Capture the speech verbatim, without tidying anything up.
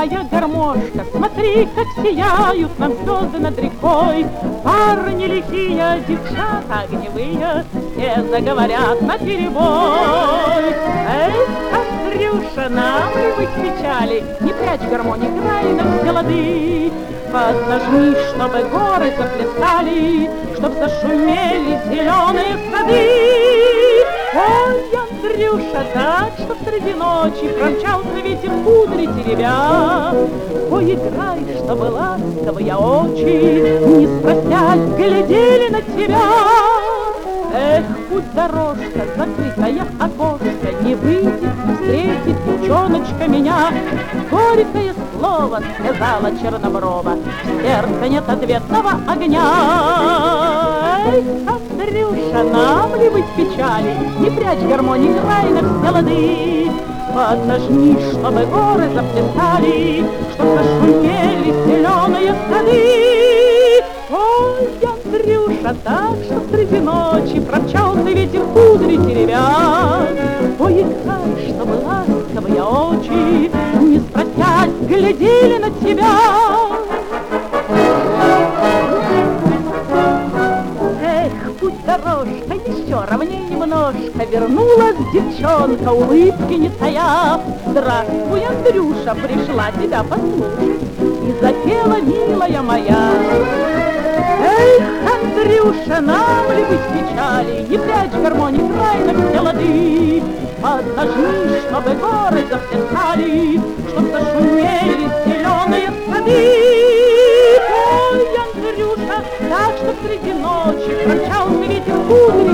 моя гармошка, смотри, как сияют нам звезды над рекой. Парни лихие, девчата огневые, все заговорят наперебой. Эх, Андрюша, нам ли быть печали, не прячь гармонь, играй на все лады. Поднажми, чтобы горы заплясали, чтоб зашумели зеленые сады. Ой, Андрюша, так, чтоб среди ночи промчался ветер кудри теребя. Ой, играй, чтобы ласковые очи, не спросясь, глядели на тебя. Эх, путь дорожка, закрытая окошко, не выйдет, встретит девчоночка меня. Горькое слово сказала Черноброва, в сердце нет ответного огня. Эх, Андрюша, нам ли быть печали, не прячь гармонь, играй на все лады. Поднажми, чтобы горы заплясали, чтоб зашумели зеленые сады. Ой, Андрюша, так, что среди ночи промчался ветер кудри теребя. Ой, играй, чтобы ласковые очи, не спросясь, глядели на тебя. Эх, путь дорожка, еще ровней немножко, вернулась девчонка, улыбки не тая. Здравствуй, Андрюша, пришла тебя послушать, и запела, милая моя. Эх, Андрюша, нам ли быть печали, не прячь гармонь, играй на все лады. Поднажми, чтобы горы заплясали, чтоб зашумели зеленые сады. Ой, Андрюша, так, что среди ночи промчался ветер кудри